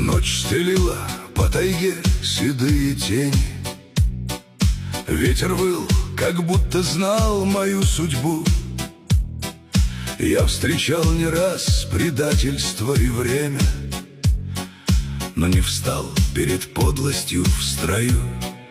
Ночь стелила по тайге седые тени. Ветер выл, как будто знал мою судьбу. Я встречал не раз предательство и время, но не встал перед подлостью в строю.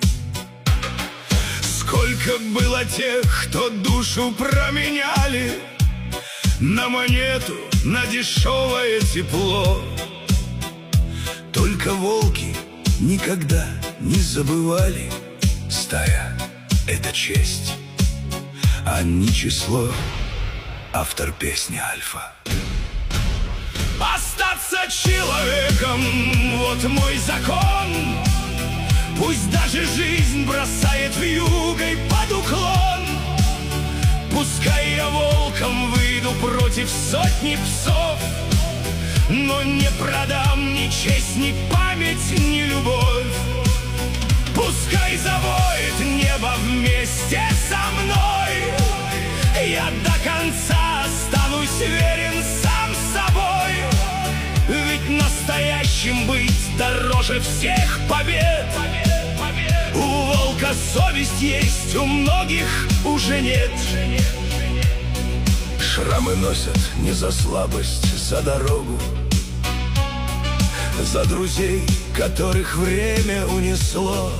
Сколько было тех, кто душу променяли на монету, на дешевое тепло. Только волки никогда не забывали: стая — это честь, а не число. Автор песни Альфа. Остаться человеком — вот мой закон. Пусть даже жизнь бросает вьюгой под уклон. Пускай я волком выйду против сотни псов, но не продам ни честь, ни память, ни любовь. Пускай завоет небо вместе со мной, я до конца останусь верен сам собой. Ведь настоящим быть дороже всех побед. У волка совесть есть, у многих уже нет. Шрамы носят не за слабость, за дорогу, за друзей, которых время унесло.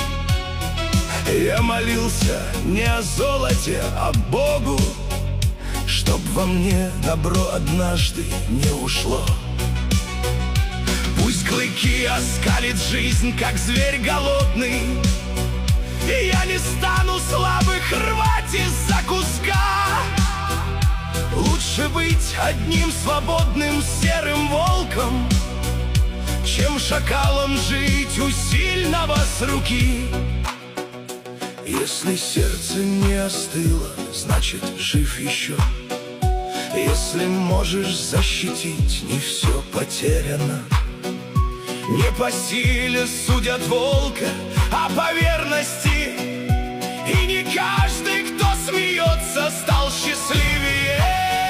Я молился не о золоте, а Богу, чтоб во мне добро однажды не ушло. Пусть клыки оскалит жизнь, как зверь голодный, и я не стану слабых рвать из-за куска. Лучше быть одним свободным серым волком, чем шакалом жить у сильного с руки. Если сердце не остыло, значит жив еще. Если можешь защитить, не все потеряно. Не по силе судят волка, а по верности. И не каждый, кто смеется, стал счастливее.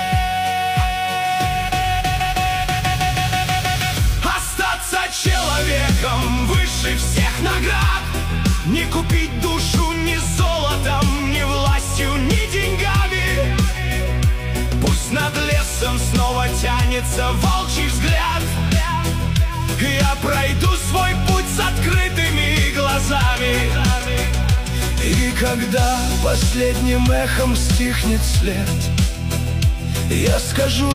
Остаться человеком выше всех наград. Не купить душу ни золотом, ни властью, ни деньгами. Пусть над лесом снова тянется волчий взгляд. Я пройду свой путь с открытыми глазами. И когда последним эхом стихнет след, я скажу: